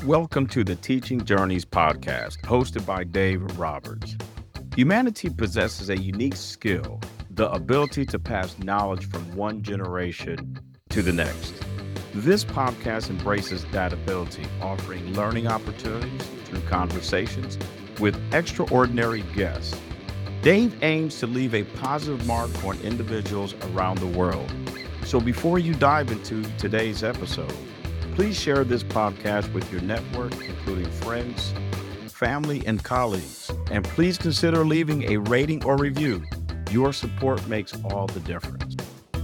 Welcome to the Teaching Journeys podcast, hosted by Dave Roberts. Humanity possesses a unique skill, the ability to pass knowledge from one generation to the next. This podcast embraces that ability, offering learning opportunities through conversations with extraordinary guests. Dave aims to leave a positive mark on individuals around the world. So before you dive into today's episode, please share this podcast with your network, including friends, family, and colleagues. And please consider leaving a rating or review. Your support makes all the difference.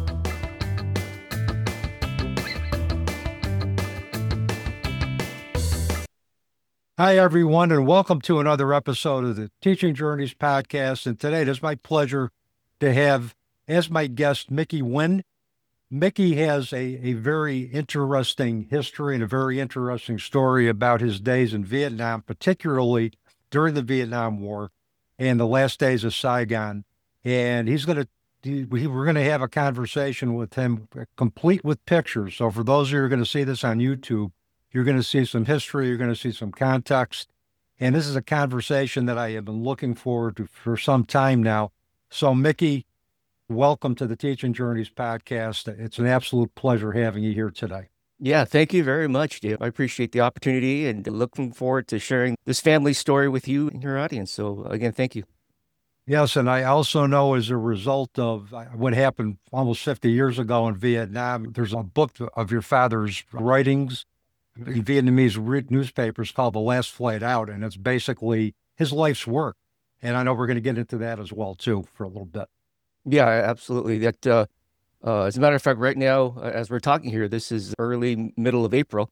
Hi, everyone, and welcome to another episode of the Teaching Journeys podcast. And today it is my pleasure to have as my guest Mickey Nguyen. Mickey has a very interesting history and a very interesting story about his days in Vietnam, particularly during the Vietnam War and the last days of Saigon. And we're going to have a conversation with him complete with pictures. So for those of you who are going to see this on YouTube, you're going to see some history, you're going to see some context. And this is a conversation that I have been looking forward to for some time now. So Mickey, welcome to the Teaching Journeys podcast. It's an absolute pleasure having you here today. Yeah, thank you very much, Dave. I appreciate the opportunity and looking forward to sharing this family story with you and your audience. So again, thank you. Yes, and I also know as a result of what happened almost 50 years ago in Vietnam, there's a book of your father's writings in Vietnamese newspapers called The Last Flight Out, and it's basically his life's work. And I know we're going to get into that as well, too, for a little bit. Yeah, absolutely. That, as a matter of fact, right now, as we're talking here, this is middle of April,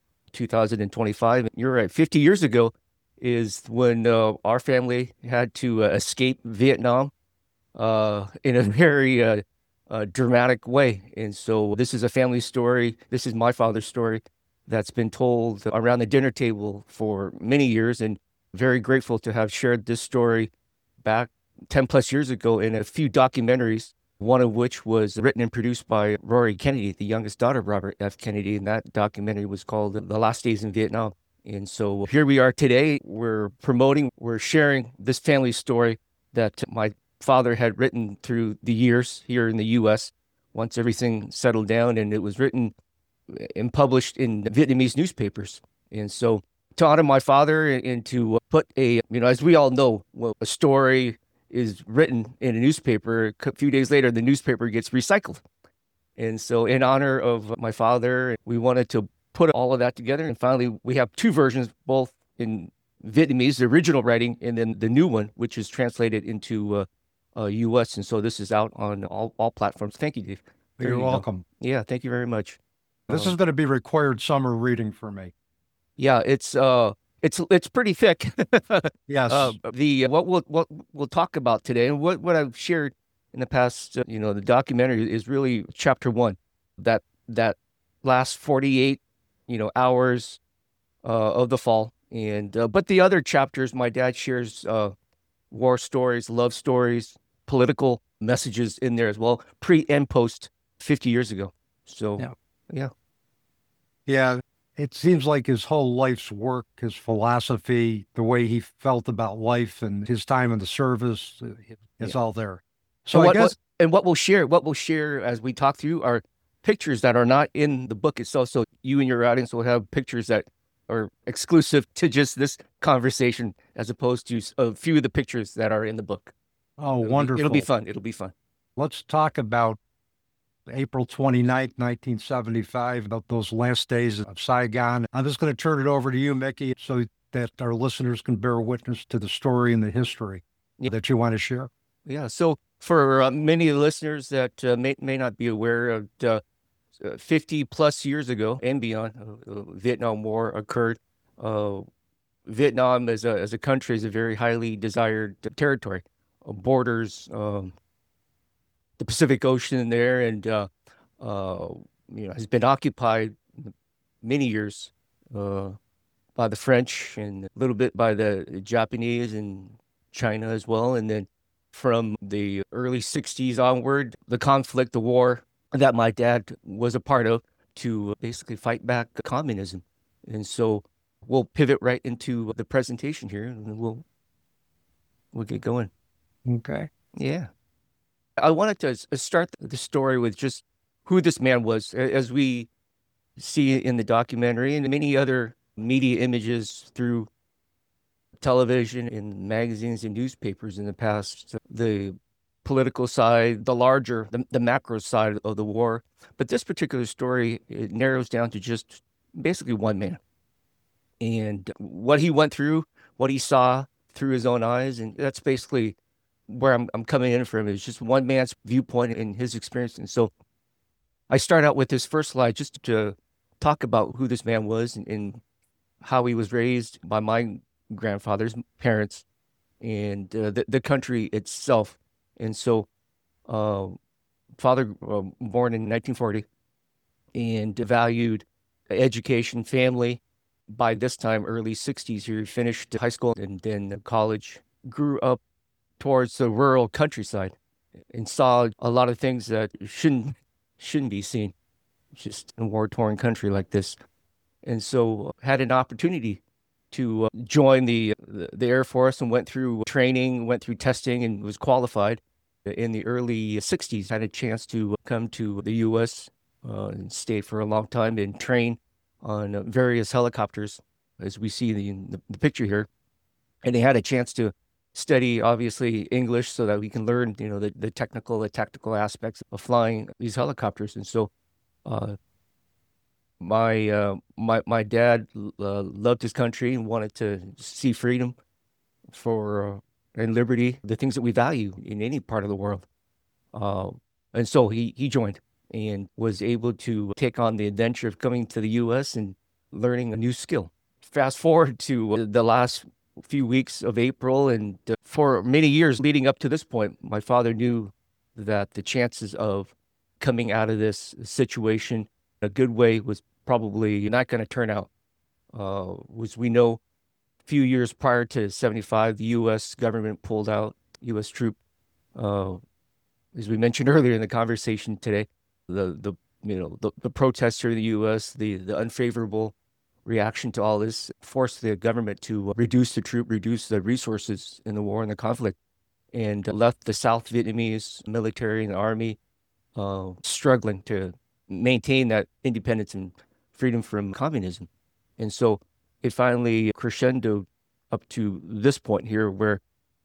2025. You're right. 50 years ago is when our family had to escape Vietnam in a very dramatic way. And so this is a family story. This is my father's story that's been told around the dinner table for many years, and very grateful to have shared this story back 10 plus years ago in a few documentaries, one of which was written and produced by Rory Kennedy, the youngest daughter of Robert F. Kennedy. And that documentary was called The Last Days in Vietnam. And so here we are today. We're sharing this family story that my father had written through the years here in the U.S. once everything settled down, and it was written and published in Vietnamese newspapers. And so to honor my father and to put as we all know, a story is written in a newspaper, a few days later, the newspaper gets recycled. And so in honor of my father, we wanted to put all of that together. And finally, we have two versions, both in Vietnamese, the original writing, and then the new one, which is translated into U.S. And so this is out on all platforms. Thank you, Dave. You're welcome. Yeah, thank you very much. This is going to be required summer reading for me. Yeah, it's pretty thick. Yes. What we'll talk about today, and what I've shared in the past, the documentary is really chapter 1, that last 48, hours of the fall, and but the other chapters, my dad shares war stories, love stories, political messages in there as well, pre and post 50 years ago. So yeah. It seems like his whole life's work, his philosophy, the way he felt about life and his time in the service, it's all there. So what we'll share as we talk through are pictures that are not in the book itself. So you and your audience will have pictures that are exclusive to just this conversation, as opposed to a few of the pictures that are in the book. Oh, wonderful. It'll be fun. Let's talk about April 29th, 1975, about those last days of Saigon. I'm just going to turn it over to you, Mickey, so that our listeners can bear witness to the story and the history that you want to share. Yeah, so for many of the listeners that may not be aware of 50 plus years ago and beyond, Vietnam War occurred. Vietnam as a country is a very highly desired territory. Borders the Pacific Ocean there, and has been occupied many years by the French and a little bit by the Japanese and China as well. And then from the early 60s onward, the conflict, the war that my dad was a part of to basically fight back communism. And so we'll pivot right into the presentation here, and then we'll get going. Okay. Yeah. I wanted to start the story with just who this man was, as we see in the documentary and many other media images through television and magazines and newspapers in the past. The political side, the macro side of the war. But this particular story, it narrows down to just basically one man and what he went through, what he saw through his own eyes. And that's basically where I'm coming in from. It's just one man's viewpoint and his experience. And so I start out with this first slide just to talk about who this man was and how he was raised by my grandfather's parents and the country itself. And so father born in 1940 and valued education, family. By this time, early 60s, he finished high school and then college, grew up towards the rural countryside and saw a lot of things that shouldn't be seen just in a war-torn country like this. And so had an opportunity to join the Air Force and went through training, went through testing, and was qualified. In the early 60s, had a chance to come to the U.S. And stay for a long time and train on various helicopters, as we see in the picture here. And they had a chance to study, obviously, English so that we can learn, the tactical aspects of flying these helicopters. And so my dad loved his country and wanted to see freedom and liberty, the things that we value in any part of the world. And so he joined and was able to take on the adventure of coming to the U.S. and learning a new skill. Fast forward to the last few weeks of April, and for many years leading up to this point, my father knew that the chances of coming out of this situation in a good way was probably not going to turn out. As we know, a few years prior to 75, the U.S. government pulled out, U.S. troop. As we mentioned earlier in the conversation today, the protests here in the U.S., the unfavorable reaction to all this forced the government to reduce the resources in the war and the conflict, and left the South Vietnamese military and the army struggling to maintain that independence and freedom from communism. And so it finally crescendoed up to this point here where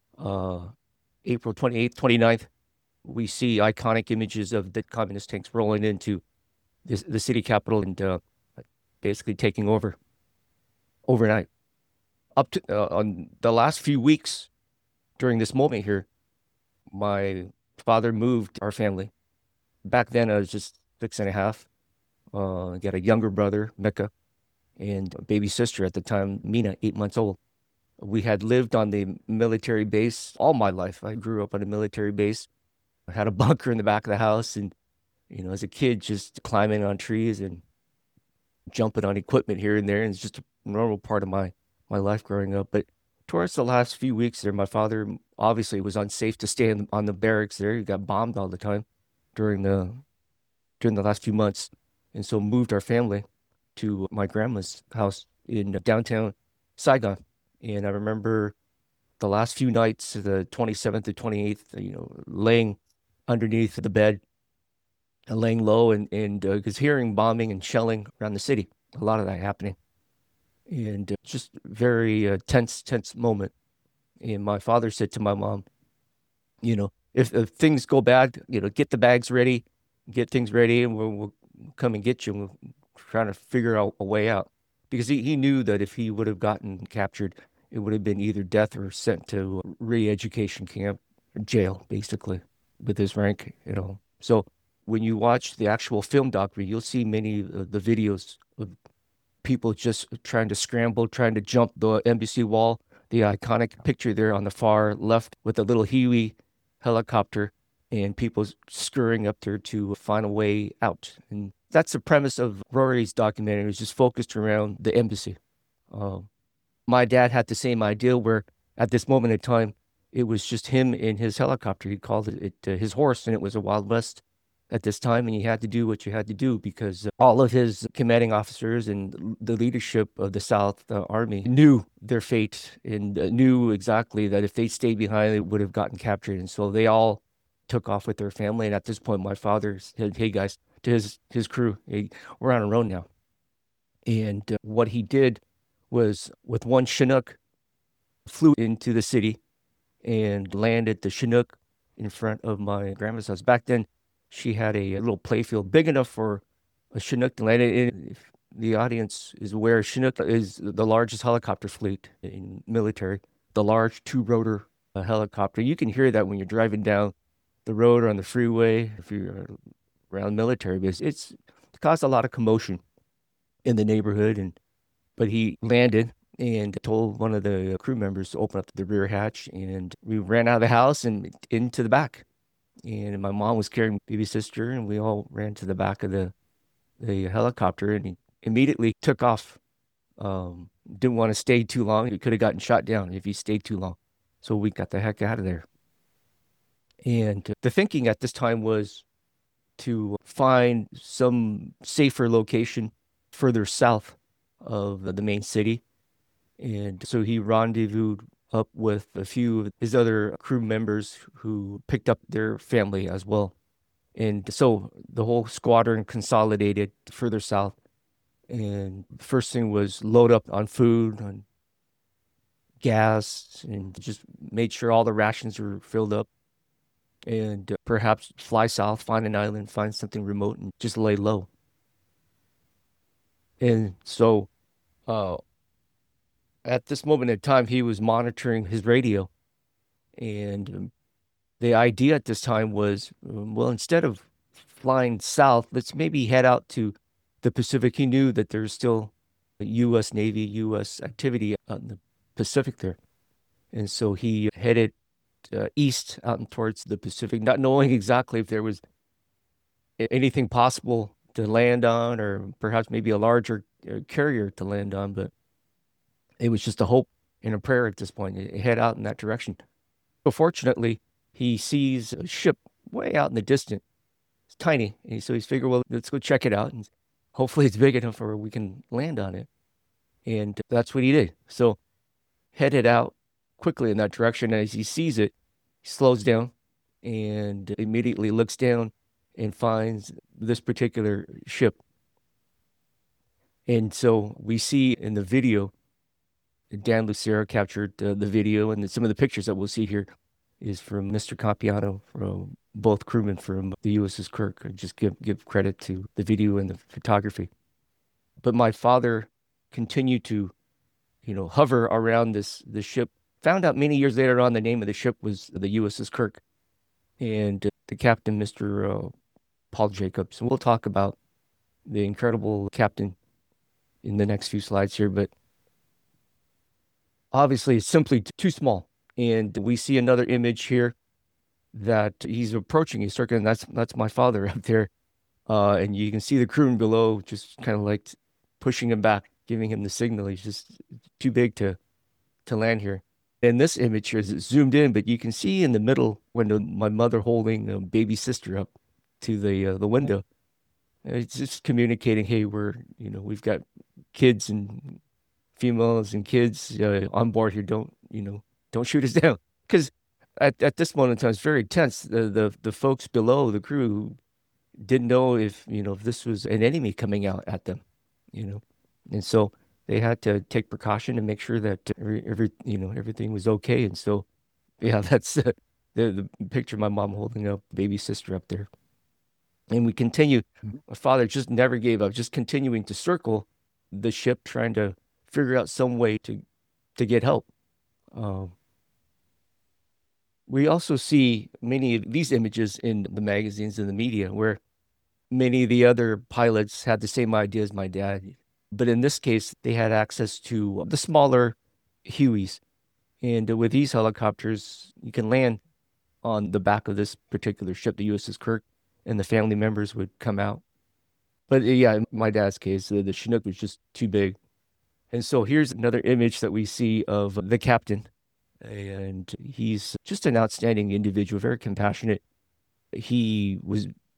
April 28th, 29th, we see iconic images of the communist tanks rolling into the city capital and basically taking over overnight. Up to on the last few weeks during this moment here, my father moved our family. Back then, I was just 6.5. Got a younger brother, Mecca, and a baby sister at the time, Mina, 8 months old. We had lived on the military base all my life. I grew up on a military base. I had a bunker in the back of the house, and as a kid, just climbing on trees and jumping on equipment here and there. And it's just a normal part of my life growing up. But towards the last few weeks there, my father obviously was unsafe to stay on the barracks there. He got bombed all the time during the last few months. And so moved our family to my grandma's house in downtown Saigon. And I remember the last few nights, the 27th to 28th, laying underneath the bed, laying low and because hearing bombing and shelling around the city, a lot of that happening. And just very tense moment. And my father said to my mom, if things go bad, get the bags ready, get things ready, and we'll come and get you. And we're trying to figure out a way out. Because he knew that if he would have gotten captured, it would have been either death or sent to re-education camp, jail, basically, with his rank, So when you watch the actual film documentary, you'll see many of the videos of people just trying to scramble, trying to jump the embassy wall. The iconic picture there on the far left with the little Huey helicopter and people scurrying up there to find a way out. And that's the premise of Rory's documentary. It's just focused around the embassy. My dad had the same idea where at this moment in time, it was just him in his helicopter. He called it his horse, and it was a Wild West at this time, and you had to do what you had to do because all of his commanding officers and the leadership of the South Army knew their fate and knew exactly that if they stayed behind, they would have gotten captured. And so they all took off with their family. And at this point, my father said, "Hey guys," to his crew, "Hey, we're on our own now." And what he did was, with one Chinook, flew into the city and landed the Chinook in front of my grandma's house. Back then, she had a little playfield big enough for a Chinook to land in. If the audience is aware, Chinook is the largest helicopter fleet in military, the large two-rotor helicopter. You can hear that when you're driving down the road or on the freeway, if you're around military base. It's caused a lot of commotion in the neighborhood. But he landed and told one of the crew members to open up the rear hatch, and we ran out of the house and into the back. And my mom was carrying baby sister, and we all ran to the back of the helicopter, and he immediately took off. Didn't want to stay too long. He could have gotten shot down if he stayed too long. So we got the heck out of there. And the thinking at this time was to find some safer location further south of the main city. And so he rendezvoused up with a few of his other crew members who picked up their family as well. And so the whole squadron consolidated further south. And the first thing was load up on food, on gas, and just made sure all the rations were filled up. And perhaps fly south, find an island, find something remote, and just lay low. And so at this moment in time, he was monitoring his radio. And the idea at this time was, well, instead of flying south, let's maybe head out to the Pacific. He knew that there's still a U.S. Navy, U.S. activity out in the Pacific there. And so he headed east out towards the Pacific, not knowing exactly if there was anything possible to land on, or perhaps maybe a larger carrier to land on, but it was just a hope and a prayer at this point. Head out in that direction. But fortunately, he sees a ship way out in the distance. It's tiny, and so he's figured, well, let's go check it out, and hopefully it's big enough where we can land on it. And that's what he did. So headed out quickly in that direction. And as he sees it, he slows down and immediately looks down and finds this particular ship. And so we see in the video, Dan Lucero captured the video, and some of the pictures that we'll see here is from Mr. Campiano, from both crewmen from the USS Kirk. I just give credit to the video and the photography. But my father continued to, hover around this ship. Found out many years later on the name of the ship was the USS Kirk, and the captain, Mr. Paul Jacobs. And we'll talk about the incredible captain in the next few slides here, but obviously it's simply too small. And we see another image here that he's approaching. He's circling. That's my father up there, and you can see the crewman below just kind of like pushing him back, giving him the signal. He's just too big to land here. And this image here is zoomed in, but you can see in the middle window my mother holding a baby sister up to the window. It's just communicating, hey, we've got kids and females and kids on board here. Don't shoot us down. Because at this moment in time, it's very tense. The folks below, the crew, didn't know if this was an enemy coming out at them, and so they had to take precaution and make sure that everything was okay. And so, yeah, that's the picture of my mom holding up baby sister up there. And we continue. My father just never gave up, just continuing to circle the ship, trying to figure out some way to get help. We also see many of these images in the magazines and the media where many of the other pilots had the same idea as my dad. But in this case, they had access to the smaller Hueys. And with these helicopters, you can land on the back of this particular ship, the USS Kirk, and the family members would come out. But yeah, in my dad's case, the Chinook was just too big. And so here's another image that we see of the captain. And he's just an outstanding individual, very compassionate. He was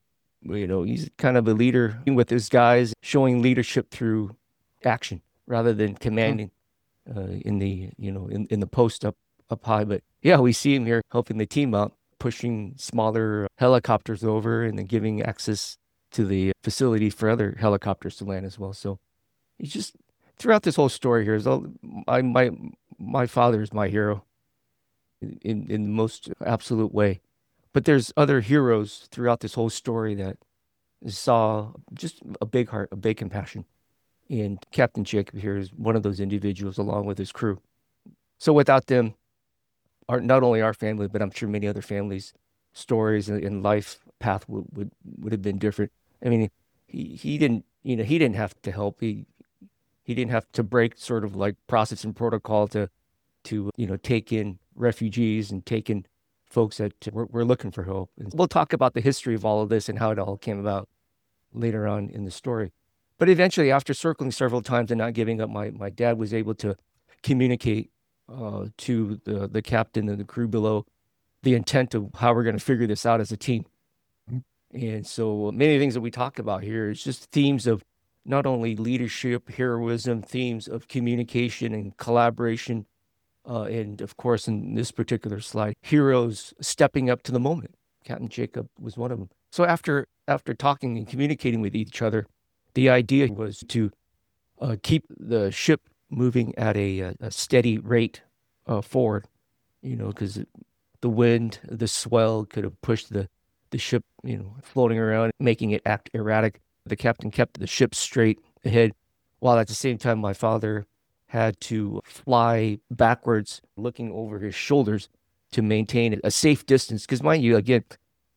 he's kind of a leader with his guys, showing leadership through action rather than commanding in the post up high. But yeah, we see him here helping the team out, pushing smaller helicopters over and then giving access to the facility for other helicopters to land as well. So he's just throughout this whole story here is my father is my hero in the most absolute way. But there's other heroes throughout this whole story that saw just a big heart, a big compassion. And Captain Jacob here is one of those individuals along with his crew. So without them, not only our family, but I'm sure many other families' stories and life path would have been different. I mean, he didn't have to help. He didn't have to break sort of like process and protocol to take in refugees and take in folks that were looking for help. And we'll talk about the history of all of this and how it all came about later on in the story. But eventually, after circling several times and not giving up, my dad was able to communicate to the captain and the crew below the intent of how we're going to figure this out as a team. And so many things that we talk about here is just themes of not only leadership, heroism, themes of communication and collaboration, and of course, in this particular slide, heroes stepping up to the moment. Captain Jacob was one of them. So after talking and communicating with each other, the idea was to keep the ship moving at a steady rate forward, because the wind, the swell could have pushed the ship, floating around, making it act erratic. The captain kept the ship straight ahead, while at the same time my father had to fly backwards, looking over his shoulders to maintain a safe distance. Because mind you, again,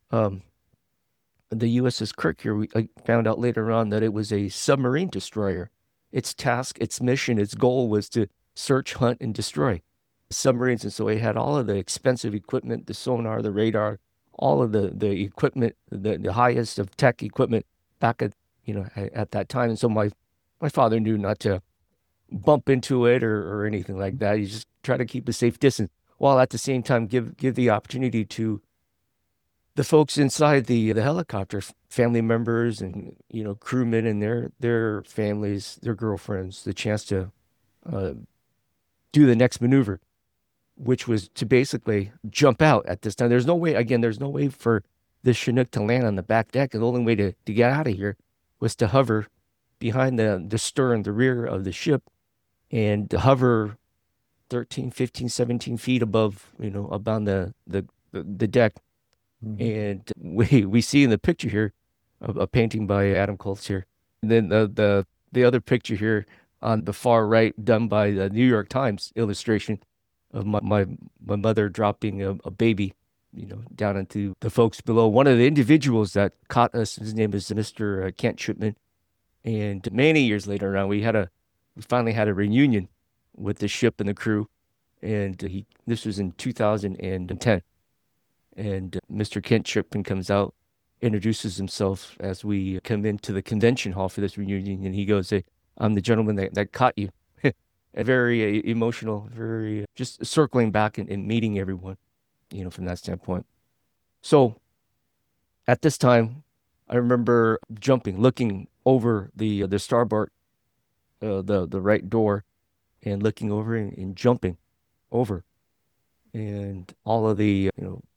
the USS Kirk here, we found out later on that it was a submarine destroyer. Its task, its mission, its goal was to search, hunt, and destroy submarines. And so it had all of the expensive equipment, the sonar, the radar, all of the equipment, the highest of tech equipment back at that time. And so my father knew not to bump into it or anything like that. He just tried to keep a safe distance, while at the same time give the opportunity to the folks inside the helicopter, family members and crewmen and their families, their girlfriends, the chance to do the next maneuver, which was to basically jump out at this time. There's no way for this Chinook to land on the back deck. And the only way to get out of here was to hover behind the stern, the rear of the ship, and to hover 13, 15, 17 feet above the deck. Mm-hmm. And we see in the picture here a painting by Adam Koltz here. And then the other picture here on the far right, done by the New York Times illustration of my mother dropping a baby, down into the folks below. One of the individuals that caught us, his name is Mr. Kent Shipman. And many years later on, we finally had a reunion with the ship and the crew. And this was in 2010. And Mr. Kent Shipman comes out, introduces himself as we come into the convention hall for this reunion. And he goes, "Hey, I'm the gentleman that caught you." Very emotional, very just circling back and meeting everyone, from that standpoint. So at this time, I remember looking over the starboard, the right door, and looking over and jumping over. And all of the,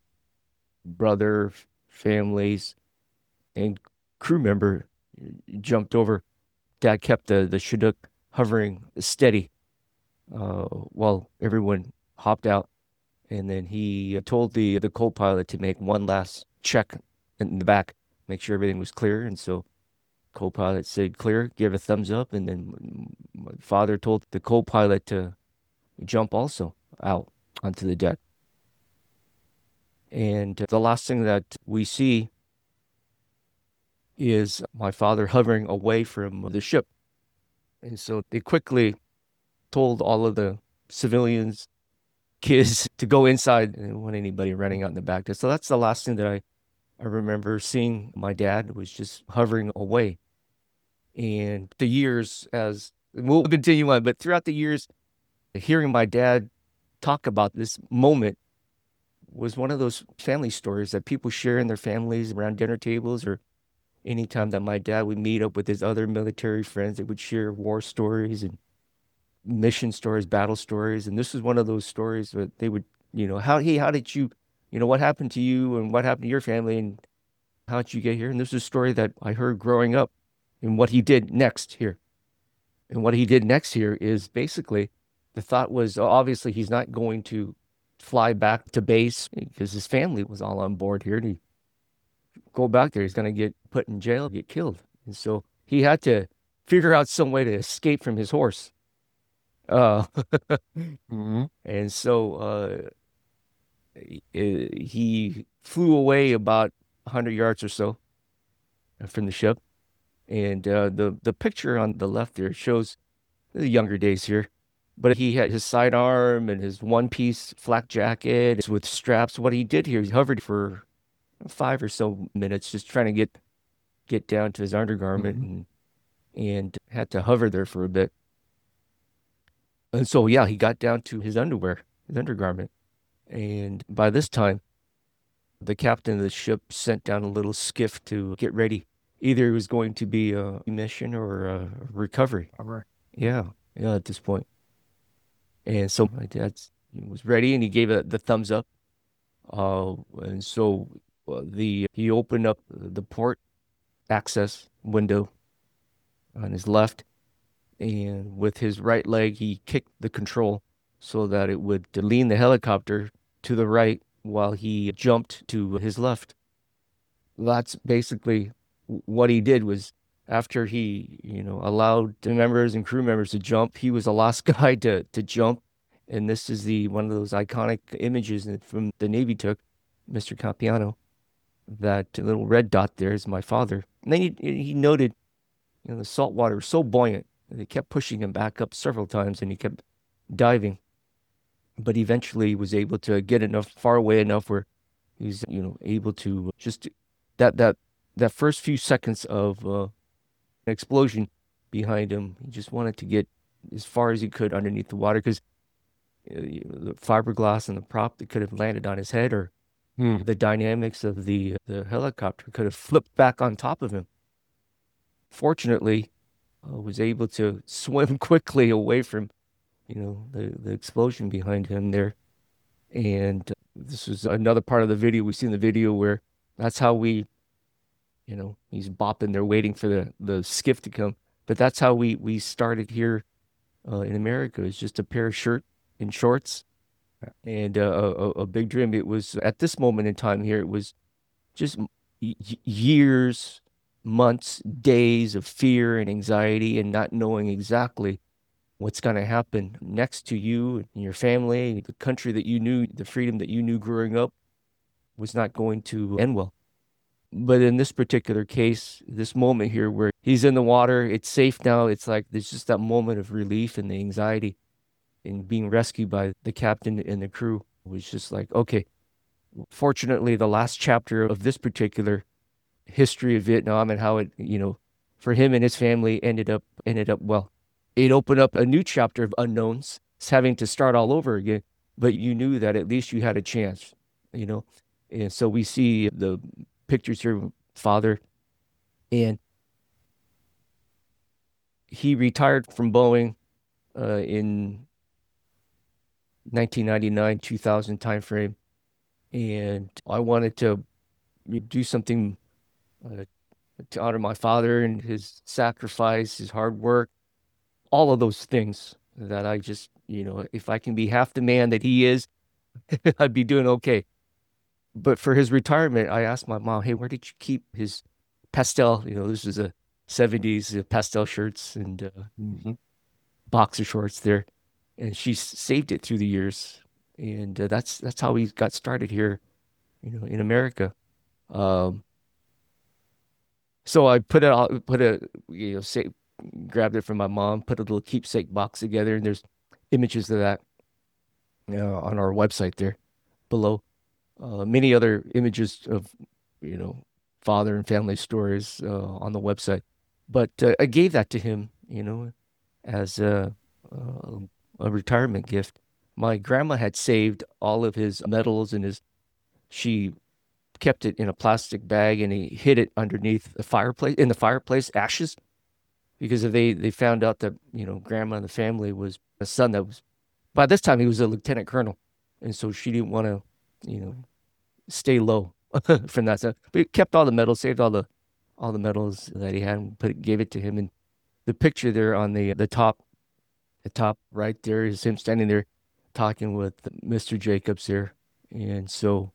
brother, families, and crew member jumped over. Dad kept the Chinook hovering steady while everyone hopped out. And then he told the co-pilot to make one last check in the back, make sure everything was clear. And so co-pilot said clear, give a thumbs up. And then my father told the co-pilot to jump also out onto the deck. And the last thing that we see is my father hovering away from the ship. And so they quickly told all of the civilians, kids, to go inside. They didn't want anybody running out in the back. So that's the last thing that I remember seeing. My dad was just hovering away. And the years, as we'll continue on, but throughout the years, hearing my dad talk about this moment was one of those family stories that people share in their families around dinner tables or anytime that my dad would meet up with his other military friends, they would share war stories and mission stories, battle stories. And this was one of those stories that they would, how did you, what happened to you and what happened to your family and how did you get here? And this is a story that I heard growing up and what he did next here. And what he did next here is basically the thought was obviously he's not going to fly back to base because his family was all on board here. And he go back there, he's going to get put in jail, get killed. And so he had to figure out some way to escape from his horse. And so he flew away about 100 yards or so from the ship. And the picture on the left there shows the younger days here. But he had his sidearm and his one-piece flak jacket with straps. What he did here, he hovered for 5 or so minutes, just trying to get down to his undergarment and had to hover there for a bit. And so, yeah, he got down to his undergarment. And by this time, the captain of the ship sent down a little skiff to get ready. Either it was going to be a mission or a recovery. All right. Yeah, at this point. And so my dad was ready, and he gave the thumbs up. And so he opened up the port access window on his left, and with his right leg, he kicked the control so that it would lean the helicopter to the right while he jumped to his left. That's basically what he did. Was after he, allowed the members and crew members to jump, he was the last guy to jump. And this is one of those iconic images from the Navy took, Mr. Campiano. That little red dot there is my father. And then he noted, the salt water was so buoyant, they kept pushing him back up several times, and he kept diving. But eventually was able to get far away enough where he's, able to just that first few seconds of an explosion behind him. He just wanted to get as far as he could underneath the water because the fiberglass and the prop that could have landed on his head, or the dynamics of the helicopter could have flipped back on top of him. Fortunately, was able to swim quickly away from, the explosion behind him there. And this was another part of the video. We see in the video where that's how we, he's bopping there waiting for the skiff to come. But that's how we started here in America. It's just a pair of shirt and shorts and a big dream. It was at this moment in time here, it was just years, months, days of fear and anxiety and not knowing exactly what's going to happen next to you and your family. The country that you knew, the freedom that you knew growing up was not going to end well. But in this particular case, this moment here where he's in the water, it's safe now. It's like there's just that moment of relief and the anxiety and being rescued by the captain and the crew was just like, okay. Fortunately, the last chapter of this particular history of Vietnam and how it, for him and his family ended up well. It opened up a new chapter of unknowns. It's having to start all over again, but you knew that at least you had a chance, And so we see the pictures here of father, and he retired from Boeing in 1999, 2000 timeframe. And I wanted to do something to honor my father and his sacrifice, his hard work, all of those things that I just, if I can be half the man that he is, I'd be doing okay. But for his retirement, I asked my mom, hey, where did you keep his pastel? This is a 70s pastel shirts and boxer shorts there. And she saved it through the years. And that's how we got started here, in America. So I grabbed it from my mom, put a little keepsake box together, and there's images of that on our website there below. Many other images of, father and family stories on the website. But I gave that to him, as a retirement gift. My grandma had saved all of his medals and she kept it in a plastic bag and he hid it underneath in the fireplace, ashes, because if they found out that, grandma and the family was a son that was, by this time he was a lieutenant colonel. And so she didn't want to, stay low from that stuff. But he kept all the medals, saved all the medals that he had and gave it to him. And the picture there on the top right there is him standing there talking with Mr. Jacobs there. And so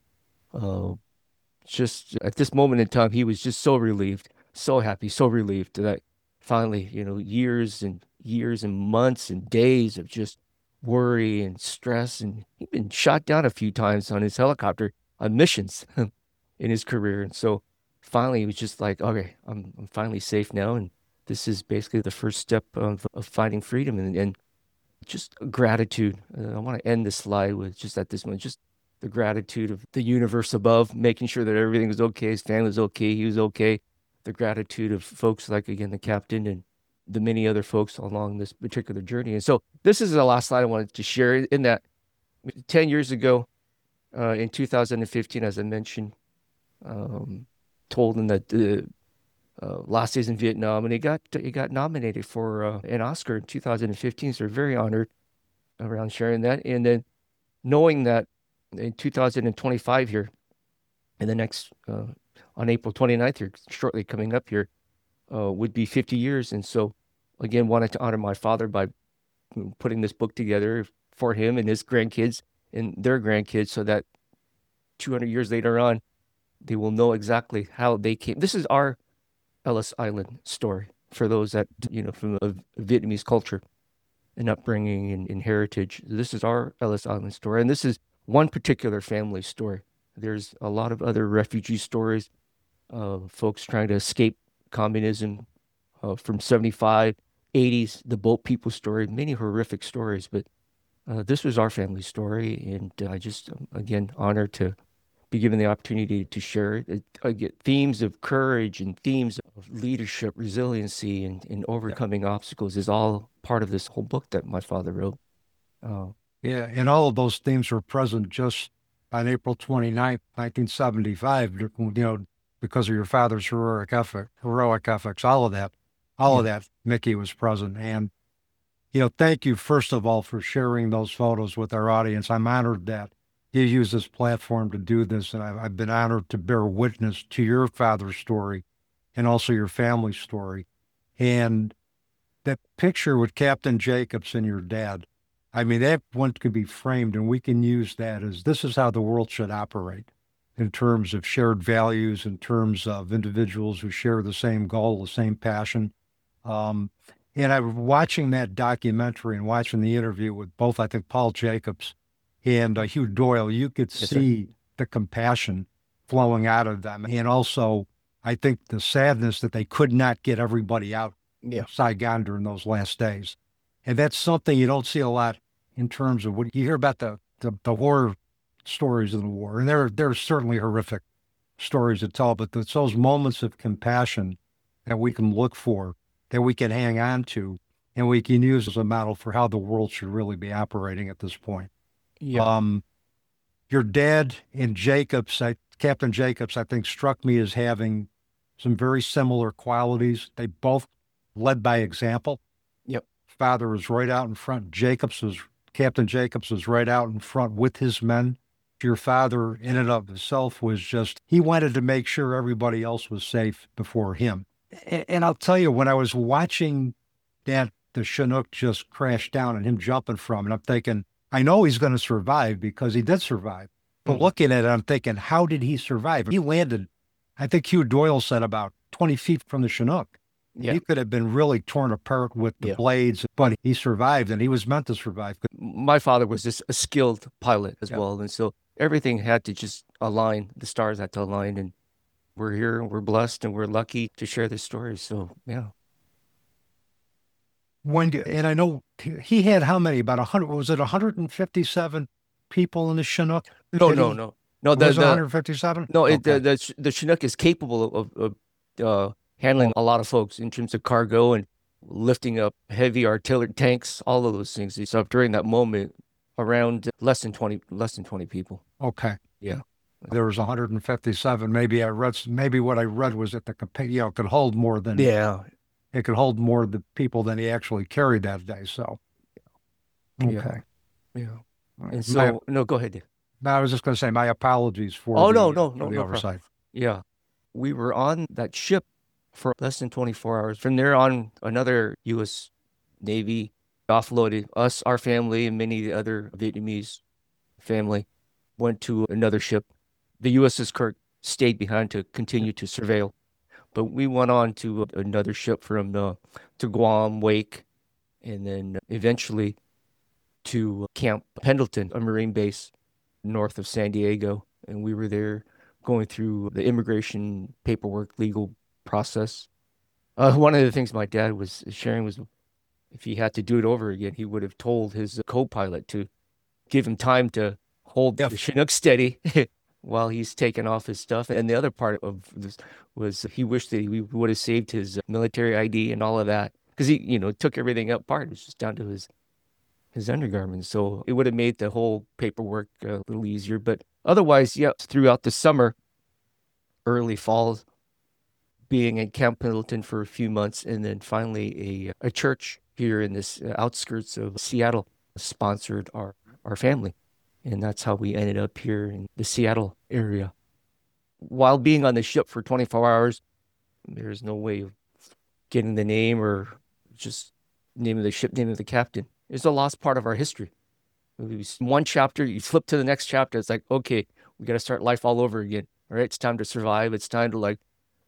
just at this moment in time, he was just so relieved, so happy, so relieved that finally, years and months and days of just worry and stress. And he'd been shot down a few times on his helicopter on missions in his career. And so finally, he was just like, okay, I'm finally safe now. And this is basically the first step of finding freedom and just gratitude. I want to end this slide with just at this moment, just the gratitude of the universe above, making sure that everything was okay, his family was okay, he was okay. The gratitude of folks like, again, the captain and the many other folks along this particular journey. And so this is the last slide I wanted to share in that 10 years ago, in 2015, as I mentioned, told him that last days in Vietnam, and he got nominated for an Oscar in 2015. So we're very honored around sharing that. And then knowing that in 2025 here, in the next, on April 29th here, shortly coming up here, would be 50 years. And so, again, wanted to honor my father by putting this book together for him and his grandkids and their grandkids so that 200 years later on, they will know exactly how they came. This is our Ellis Island story for those that, from a Vietnamese culture and upbringing and heritage. This is our Ellis Island story. And this is one particular family story. There's a lot of other refugee stories, folks trying to escape communism from 75, 80s, the boat people story, many horrific stories. But this was our family story. And I just, again, honored to be given the opportunity to share it. I get themes of courage and themes of leadership, resiliency, and overcoming obstacles is all part of this whole book that my father wrote. Yeah, and all of those themes were present just on April 29th, 1975, because of your father's heroic efforts, all of that, Mickey was present. And, thank you, first of all, for sharing those photos with our audience. I'm honored that you use this platform to do this, and I've been honored to bear witness to your father's story and also your family's story. And that picture with Captain Jacobs and your dad, I mean, that one could be framed, and we can use that as this is how the world should operate in terms of shared values, in terms of individuals who share the same goal, the same passion. And I'm watching that documentary and watching the interview with both, I think, Paul Jacobs and Hugh Doyle. You could see the compassion flowing out of them. And also, I think the sadness that they could not get everybody out of Saigon during those last days. And that's something you don't see a lot in terms of what you hear about the horror stories of the war. And there are certainly horrific stories to tell, but it's those moments of compassion that we can look for, that we can hang on to, and we can use as a model for how the world should really be operating at this point. Yeah. Your dad and Captain Jacobs, I think, struck me as having some very similar qualities. They both led by example. Yep. Father was right out in front. Captain Jacobs was right out in front with his men. Your father, in and of himself, he wanted to make sure everybody else was safe before him. And I'll tell you, when I was watching the Chinook just crash down and him jumping from it, I'm thinking, I know he's going to survive because he did survive. But looking at it, I'm thinking, how did he survive? He landed, I think Hugh Doyle said, about 20 feet from the Chinook. Yeah. He could have been really torn apart with the blades, but he survived, and he was meant to survive. My father was just a skilled pilot as well, and so everything had to just align. The stars had to align, and we're here, and we're blessed, and we're lucky to share this story. So, yeah. And I know he had how many? About 100? Was it 157 people in the Chinook? No. Was it 157? No, okay. The Chinook is capable of handling a lot of folks in terms of cargo and lifting up heavy artillery tanks, all of those things. So during that moment, around less than 20 people. Okay. Yeah. There was 157. Maybe what I read was that could hold more than Yeah, it could hold more the people than he actually carried that day. So, yeah, okay. yeah. All And right. My, so, no, go ahead, Dave. no, I was just going to say my apologies Oh, no, for the no problem. oversight. Yeah. We were on that ship for less than 24 hours. From there on, another U.S. Navy offloaded us, our family, and many other Vietnamese family went to another ship. The USS Kirk stayed behind to continue to surveil, but we went on to another ship from to Guam, Wake, and then eventually to Camp Pendleton, a Marine base north of San Diego. And we were there going through the immigration paperwork, legal process. One of the things my dad was sharing was if he had to do it over again, he would have told his co-pilot to give him time to hold Yep. the Chinook steady while he's taking off his stuff. And the other part of this was he wished that he would have saved his military ID and all of that because he, took everything apart. It was just down to his undergarments. So it would have made the whole paperwork a little easier. But otherwise, yeah, throughout the summer, early fall, being in Camp Pendleton for a few months, and then finally a church here in this outskirts of Seattle sponsored our family. And that's how we ended up here in the Seattle area. While being on the ship for 24 hours, there's no way of getting the name or just name of the ship, name of the captain. It's a lost part of our history. One chapter, you flip to the next chapter, it's like, okay, we got to start life all over again. All right, it's time to survive. It's time to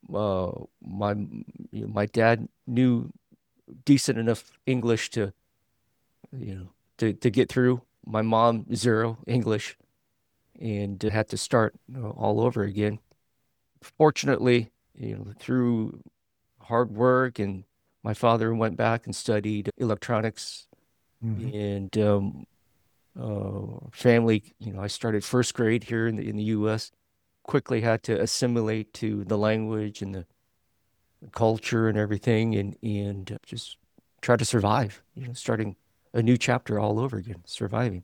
my dad knew decent enough English to to get through. My mom zero English, and had to start all over again. Fortunately, through hard work, and my father went back and studied electronics, and family. I started first grade here in the U.S. Quickly had to assimilate to the language and the culture and everything, and just try to survive. Starting a new chapter all over again, surviving.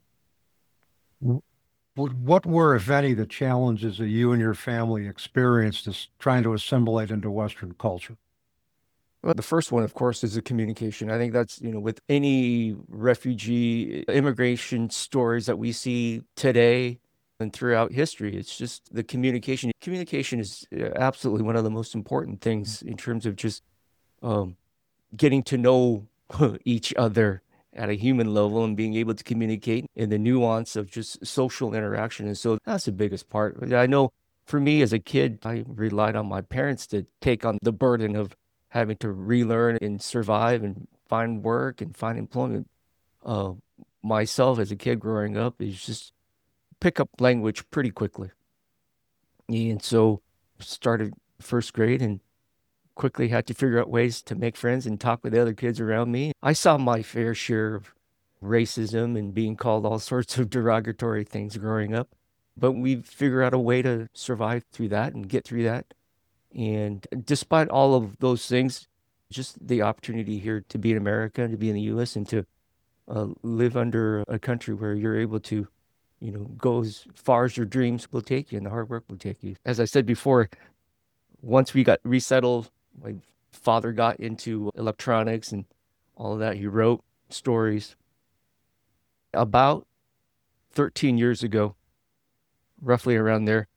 What were, if any, the challenges that you and your family experienced as trying to assimilate into Western culture? Well, the first one, of course, is the communication. I think that's, with any refugee immigration stories that we see today and throughout history, it's just the communication. Communication is absolutely one of the most important things in terms of just getting to know each other at a human level and being able to communicate in the nuance of just social interaction. And so that's the biggest part. I know for me as a kid, I relied on my parents to take on the burden of having to relearn and survive and find work and find employment. Myself as a kid growing up is just pick up language pretty quickly. And so started first grade and quickly had to figure out ways to make friends and talk with the other kids around me. I saw my fair share of racism and being called all sorts of derogatory things growing up, but we figure out a way to survive through that and get through that. And despite all of those things, just the opportunity here to be in America, to be in the U.S., and to live under a country where you're able to, go as far as your dreams will take you and the hard work will take you. As I said before, once we got resettled, my father got into electronics and all of that. He wrote stories. About 13 years ago, roughly around there,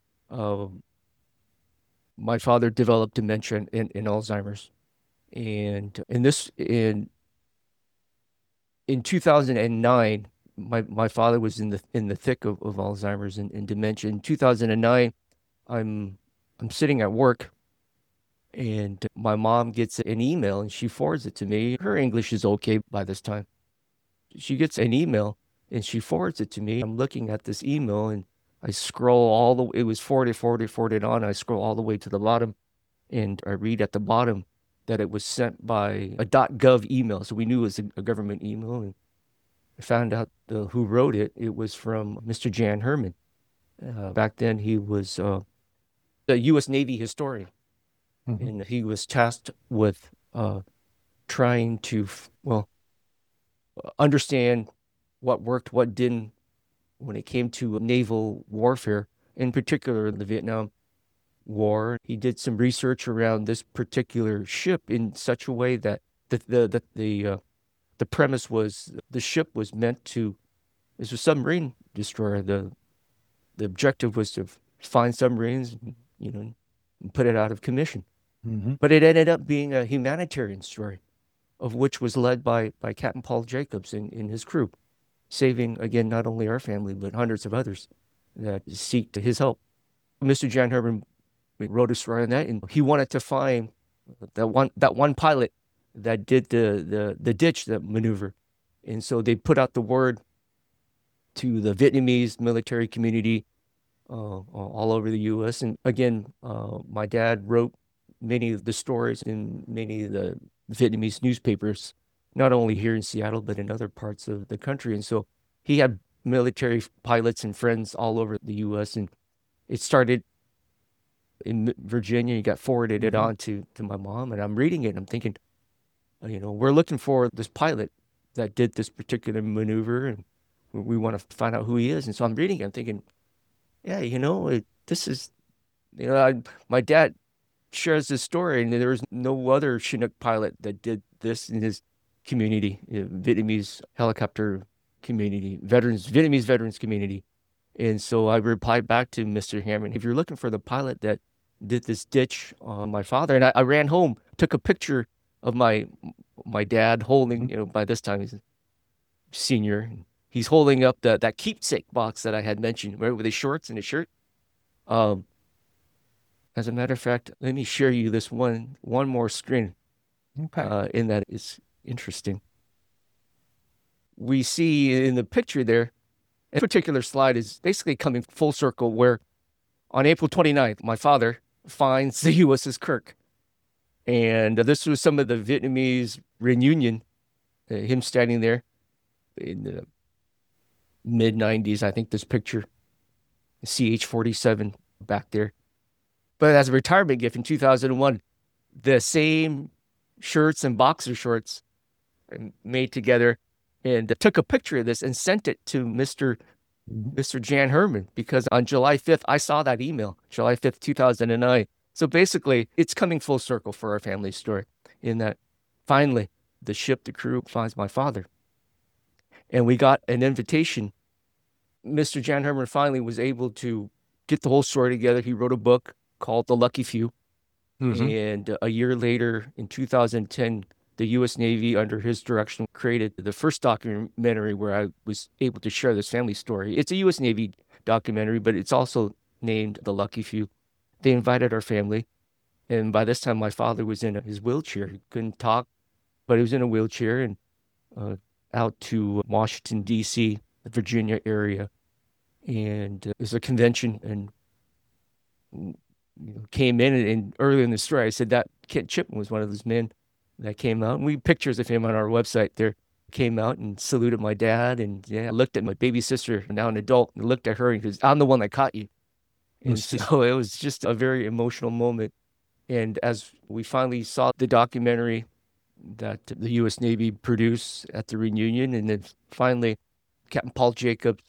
my father developed dementia and Alzheimer's. And in 2009, my father was in the thick of Alzheimer's and dementia. In 2009, I'm sitting at work, and my mom gets an email and she forwards it to me. Her English is okay by this time. She gets an email and she forwards it to me. I'm looking at this email and I scroll it was forwarded on. I scroll all the way to the bottom and I read at the bottom that it was sent by a .gov email. So we knew it was a government email, and I found out who wrote it. It was from Mr. Jan Herman. Back then he was a U.S. Navy historian. And he was tasked with trying to, understand what worked, what didn't when it came to naval warfare in particular the Vietnam War. He did some research around this particular ship in such a way that the premise was the ship was meant to, it was a submarine destroyer. The objective was to find submarines, and put it out of commission. Mm-hmm. But it ended up being a humanitarian story, of which was led by Captain Paul Jacobs and his crew, saving, again, not only our family, but hundreds of others that seek his help. Mr. Jan Herman wrote a story on that, and he wanted to find that one pilot that did the ditch, the maneuver. And so they put out the word to the Vietnamese military community all over the U.S. And again, my dad wrote many of the stories in many of the Vietnamese newspapers, not only here in Seattle, but in other parts of the country. And so he had military pilots and friends all over the U.S. And it started in Virginia. He got forwarded it on to my mom, and I'm reading it and I'm thinking, we're looking for this pilot that did this particular maneuver, and we want to find out who he is. And so I'm reading it, I'm thinking, yeah, this is, my dad shares this story, and there was no other Chinook pilot that did this in his community, Vietnamese helicopter community, Vietnamese veterans community. And so I replied back to Mr. Herman, if you're looking for the pilot that did this ditch on my father, and I ran home, took a picture of my dad holding, by this time he's a senior, he's holding up that keepsake box that I had mentioned, right, with his shorts and his shirt. As a matter of fact, let me share you this one more screen. Okay. In that is interesting. We see in the picture there, a particular slide is basically coming full circle where on April 29th, my father finds the USS Kirk. And this was some of the Vietnamese reunion, him standing there in the mid-90s, I think this picture, CH-47 back there. But as a retirement gift in 2001, the same shirts and boxer shorts made together, and took a picture of this and sent it to Mr. Jan Herman, because on July 5th, I saw that email, July 5th, 2009. So basically, it's coming full circle for our family story in that finally the ship, the crew finds my father. And we got an invitation. Mr. Jan Herman finally was able to get the whole story together. He wrote a book called The Lucky Few. Mm-hmm. And a year later, in 2010, the U.S. Navy, under his direction, created the first documentary where I was able to share this family story. It's a U.S. Navy documentary, but it's also named The Lucky Few. They invited our family, and by this time, my father was in his wheelchair. He couldn't talk, but he was in a wheelchair, and out to Washington, D.C., the Virginia area. And it was a convention, and came in, and earlier in the story, I said that Kent Chipman was one of those men that came out. And we pictures of him on our website there. Came out and saluted my dad, and I looked at my baby sister, now an adult, and looked at her, and he goes, "I'm the one that caught you." And so it was just a very emotional moment. And as we finally saw the documentary that the U.S. Navy produced at the reunion, and then finally Captain Paul Jacobs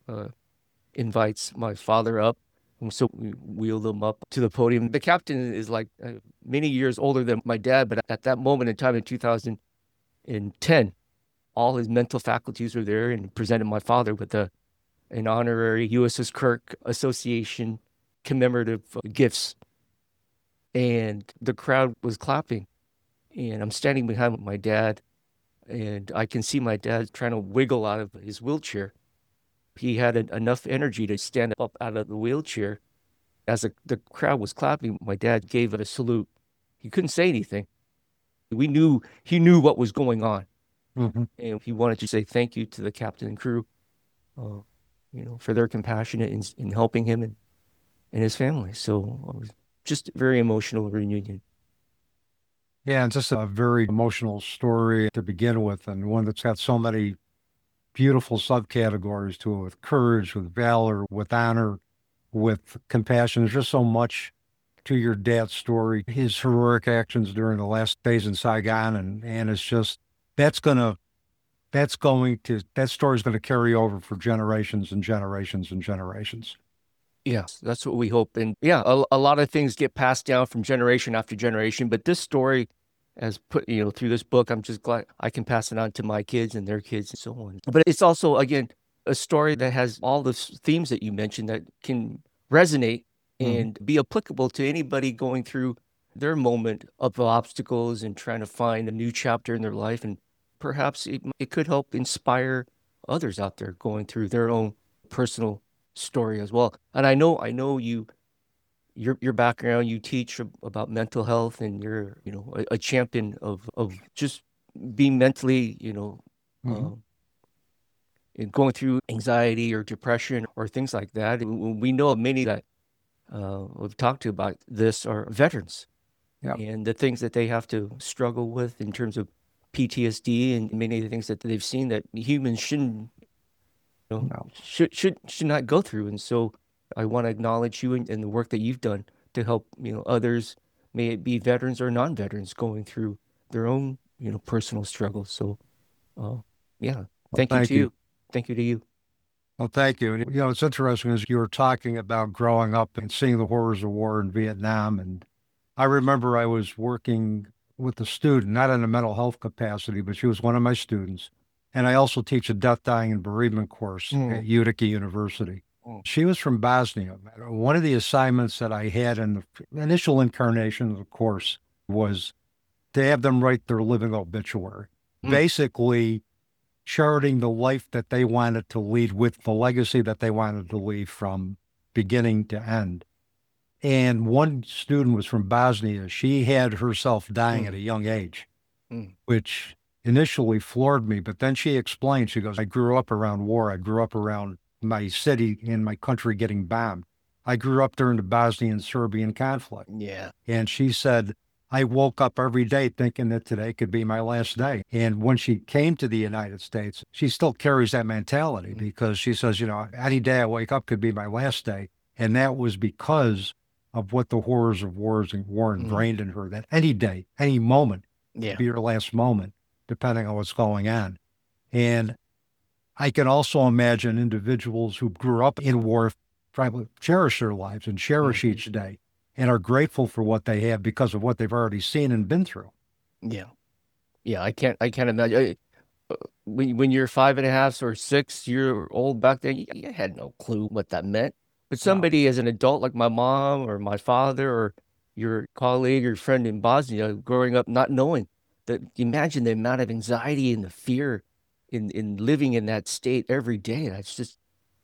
invites my father up. And so we wheeled him up to the podium. The captain is like many years older than my dad, but at that moment in time in 2010, all his mental faculties were there, and presented my father with an honorary USS Kirk Association commemorative gifts. And the crowd was clapping, and I'm standing behind my dad, and I can see my dad trying to wiggle out of his wheelchair. He had enough energy to stand up out of the wheelchair. As the crowd was clapping, my dad gave it a salute. He couldn't say anything. He knew what was going on. Mm-hmm. And he wanted to say thank you to the captain and crew, for their compassion in helping him and his family. So it was just a very emotional reunion. Yeah, and just a very emotional story to begin with, and one that's got so many beautiful subcategories to it, with courage, with valor, with honor, with compassion. There's just so much to your dad's story, his heroic actions during the last days in Saigon, and it's just, that story is going to carry over for generations and generations and generations. Yes, that's what we hope. And yeah, a lot of things get passed down from generation after generation, but this story as put, through this book, I'm just glad I can pass it on to my kids and their kids and so on. But it's also, again, a story that has all the themes that you mentioned that can resonate and be applicable to anybody going through their moment of obstacles and trying to find a new chapter in their life. And perhaps it could help inspire others out there going through their own personal story as well. And I know your background, you teach about mental health, and you're a champion of just being mentally and going through anxiety or depression or things like that. We know of many that we've talked to about this are veterans. Yep. And the things that they have to struggle with in terms of PTSD and many of the things that they've seen that humans shouldn't No. should not go through. And so I want to acknowledge you and the work that you've done to help others, may it be veterans or non-veterans, going through their own personal struggles. So yeah, Well, thank you thank to you. you. Thank you to you. Well, thank you. And, it's interesting as you were talking about growing up and seeing the horrors of war in Vietnam. And I remember I was working with a student, not in a mental health capacity, but she was one of my students. And I also teach a death, dying, and bereavement course at Utica University. She was from Bosnia. One of the assignments that I had in the initial incarnation of the course was to have them write their living obituary. Basically, charting the life that they wanted to lead with the legacy that they wanted to leave from beginning to end. And one student was from Bosnia. She had herself dying at a young age, which initially floored me. But then she explained, she goes, I grew up around war. I grew up around my city and my country getting bombed. I grew up during the Bosnian-Serbian conflict. Yeah. And she said, I woke up every day thinking that today could be my last day. And when she came to the United States, she still carries that mentality because she says, any day I wake up could be my last day. And that was because of what the horrors of war ingrained in her, that any day, any moment could be her last moment, depending on what's going on. And I can also imagine individuals who grew up in war probably cherish their lives and cherish each day and are grateful for what they have because of what they've already seen and been through. Yeah. Yeah. I can't imagine. When you're 5.5 or 6 year old back then, you had no clue what that meant. But somebody as an adult, like my mom or my father or your colleague or friend in Bosnia, growing up not knowing that, imagine the amount of anxiety and the fear in living in that state every day. That's just,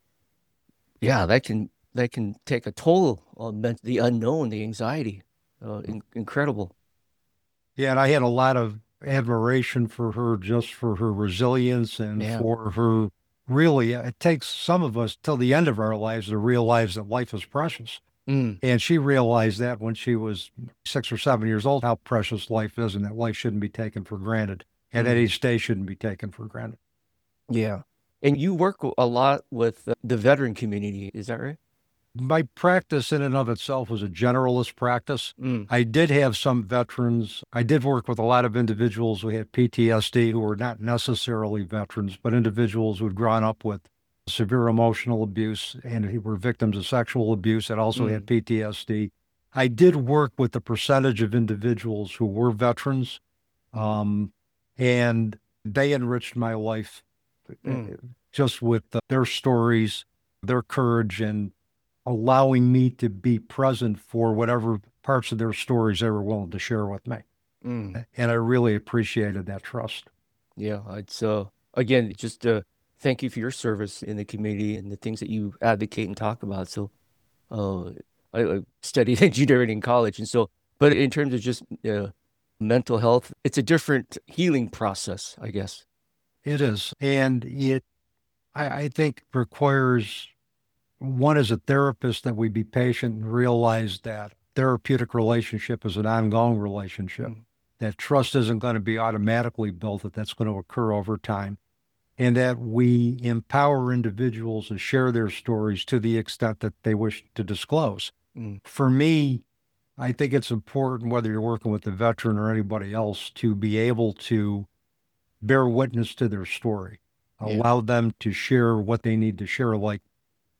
that can take a toll on the unknown, the anxiety. Incredible. Yeah, and I had a lot of admiration for her, just for her resilience and for her. Really, it takes some of us till the end of our lives to realize that life is precious. And she realized that when she was 6 or 7 years old, how precious life is and that life shouldn't be taken for granted. And at each day shouldn't be taken for granted. Yeah. And you work a lot with the veteran community, is that right? My practice in and of itself was a generalist practice. I did have some veterans. I did work with a lot of individuals who had PTSD who were not necessarily veterans, but individuals who had grown up with severe emotional abuse and who were victims of sexual abuse that also had PTSD. I did work with a percentage of individuals who were veterans, and they enriched my life just with their stories, their courage, and allowing me to be present for whatever parts of their stories they were willing to share with me. And I really appreciated that trust. Yeah, it's again, just thank you for your service in the community and the things that you advocate and talk about. So I studied engineering in college, and so, but in terms of just mental health, it's a different healing process, I guess. It is. And I think requires one as a therapist that we be patient and realize that therapeutic relationship is an ongoing relationship, that trust isn't going to be automatically built, that's going to occur over time, and that we empower individuals to share their stories to the extent that they wish to disclose. For me, I think it's important, whether you're working with a veteran or anybody else, to be able to bear witness to their story, allow them to share what they need to share. Like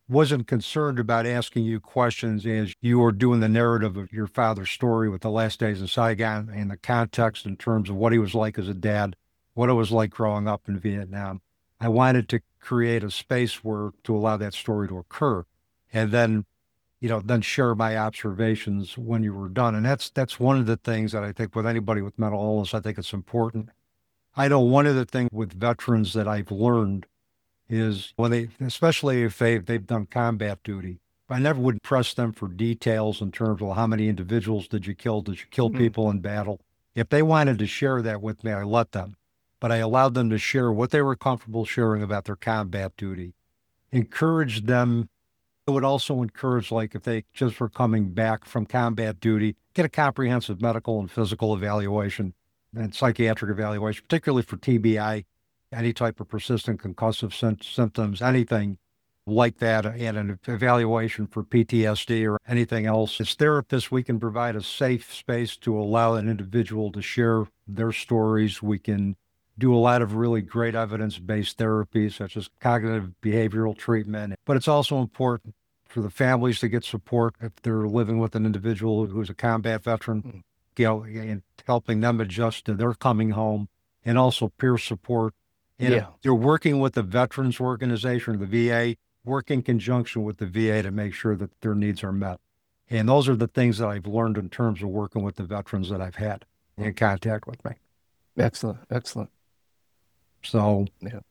wasn't concerned about asking you questions as you were doing the narrative of your father's story with the last days in Saigon and the context in terms of what he was like as a dad, what it was like growing up in Vietnam. I wanted to create a space where to allow that story to occur, and then, then share my observations when you were done. And that's one of the things that I think with anybody with mental illness, I think it's important. I know one of the things with veterans that I've learned is when they, especially if they've done combat duty, I never would press them for details in terms of how many individuals did you kill? Did you kill people in battle? If they wanted to share that with me, I let them. But I allowed them to share what they were comfortable sharing about their combat duty. Encourage them. I would also encourage, like, if they just were coming back from combat duty, get a comprehensive medical and physical evaluation and psychiatric evaluation, particularly for TBI, any type of persistent concussive symptoms, anything like that, and an evaluation for PTSD or anything else. As therapists, we can provide a safe space to allow an individual to share their stories. We can do a lot of really great evidence-based therapy, such as cognitive behavioral treatment. But it's also important for the families to get support if they're living with an individual who's a combat veteran, and helping them adjust to their coming home, and also peer support. And if you're working with the Veterans Organization or the VA, work in conjunction with the VA to make sure that their needs are met. And those are the things that I've learned in terms of working with the veterans that I've had in contact with me. Excellent. Excellent. So,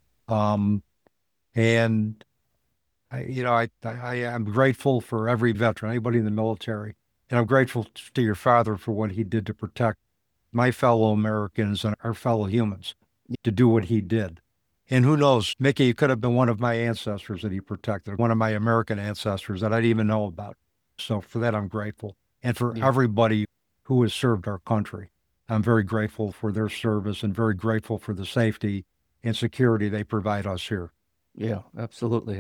and I am grateful for every veteran, anybody in the military, and I'm grateful to your father for what he did to protect my fellow Americans and our fellow humans, to do what he did. And who knows, Mickey could have been one of my ancestors that he protected, one of my American ancestors that I didn't even know about. So for that, I'm grateful. And for everybody who has served our country, I'm very grateful for their service and very grateful for the safety and security they provide us here. Yeah, absolutely.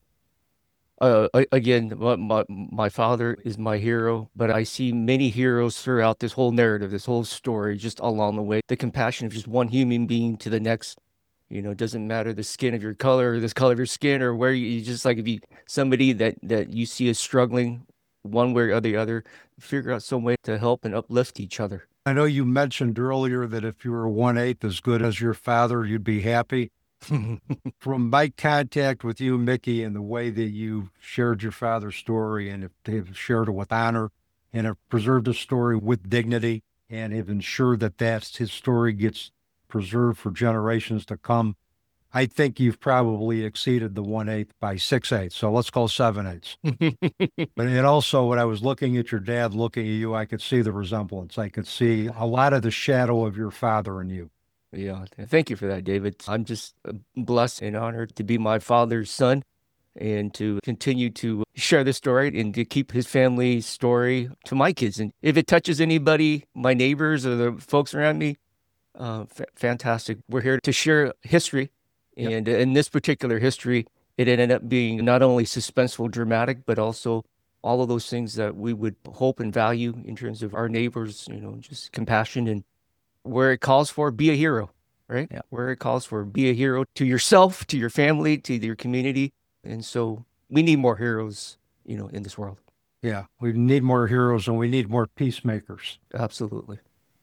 Again, my father is my hero, but I see many heroes throughout this whole narrative, this whole story, just along the way. The compassion of just one human being to the next. It doesn't matter the skin of your color, or this color of your skin, or where you just like, if you somebody that you see is struggling one way or the other, figure out some way to help and uplift each other. I know you mentioned earlier that if you were 1/8 as good as your father, you'd be happy. From my contact with you, Mickey, and the way that you shared your father's story, and if they've shared it with honor and have preserved the story with dignity and have ensured that his story gets preserved for generations to come, I think you've probably exceeded the 1/8 by 6/8. So let's call 7/8. But and also, when I was looking at your dad, looking at you, I could see the resemblance. I could see a lot of the shadow of your father in you. Yeah, thank you for that, David. I'm just blessed and honored to be my father's son and to continue to share this story and to keep his family story to my kids. And if it touches anybody, my neighbors or the folks around me, fantastic. We're here to share history. And in this particular history, it ended up being not only suspenseful, dramatic, but also all of those things that we would hope and value in terms of our neighbors, just compassion, and where it calls for, be a hero, right? Yeah. Where it calls for, be a hero to yourself, to your family, to your community. And so we need more heroes, in this world. Yeah, we need more heroes and we need more peacemakers. Absolutely.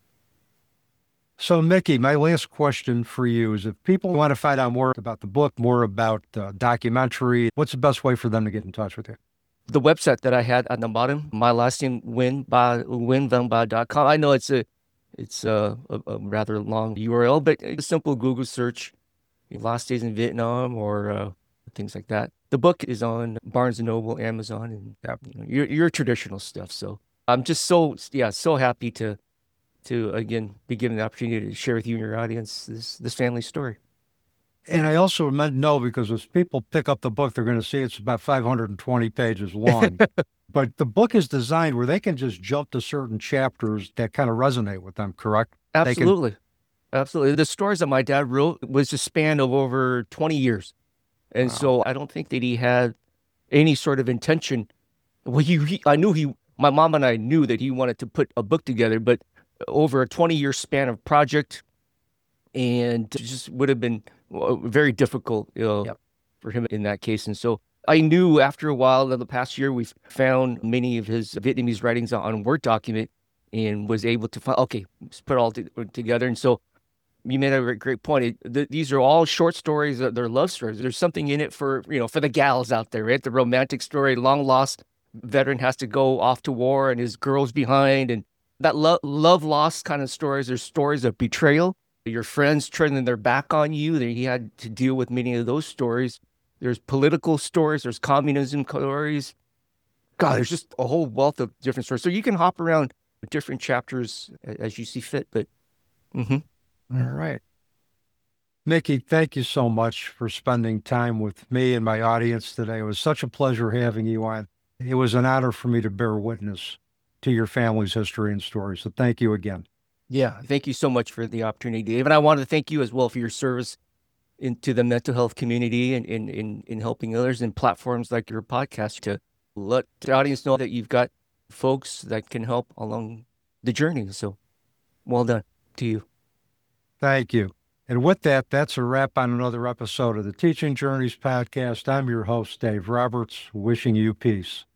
So, Mickey, my last question for you is, if people want to find out more about the book, more about the documentary, what's the best way for them to get in touch with you? The website that I had at the bottom, my last name, winvanba.com. I know it's a rather long URL, but a simple Google search, Last Days in Vietnam, or things like that. The book is on Barnes & Noble, Amazon, and your traditional stuff. So I'm just so happy to again be given the opportunity to share with you and your audience this family story. And I also meant know, because as people pick up the book, they're going to see it's about 520 pages long. But the book is designed where they can just jump to certain chapters that kind of resonate with them, correct? Absolutely. Absolutely. The stories that my dad wrote was a span of over 20 years. And so I don't think that he had any sort of intention. Well, my mom and I knew that he wanted to put a book together, but over a 20-year span of project, and it just would have been very difficult for him in that case. And so I knew after a while, in the past year, we've found many of his Vietnamese writings on Word document and was able to find, okay, let's put it all together. And so you made a great point. These are all short stories. They're love stories. There's something in it for, for the gals out there, right? The romantic story, long lost veteran has to go off to war and his girl's behind. And that love lost kind of stories. There's stories of betrayal, your friends turning their back on you. He had to deal with many of those stories. There's political stories. There's communism stories. God, there's just a whole wealth of different stories. So you can hop around different chapters as you see fit. But All right. Mickey, thank you so much for spending time with me and my audience today. It was such a pleasure having you on. It was an honor for me to bear witness to your family's history and story. So thank you again. Yeah, thank you so much for the opportunity, Dave. And I want to thank you as well for your service into the mental health community and in helping others in platforms like your podcast to let the audience know that you've got folks that can help along the journey. So well done to you. Thank you. And with that, that's a wrap on another episode of the Teaching Journeys podcast. I'm your host, Dave Roberts, wishing you peace.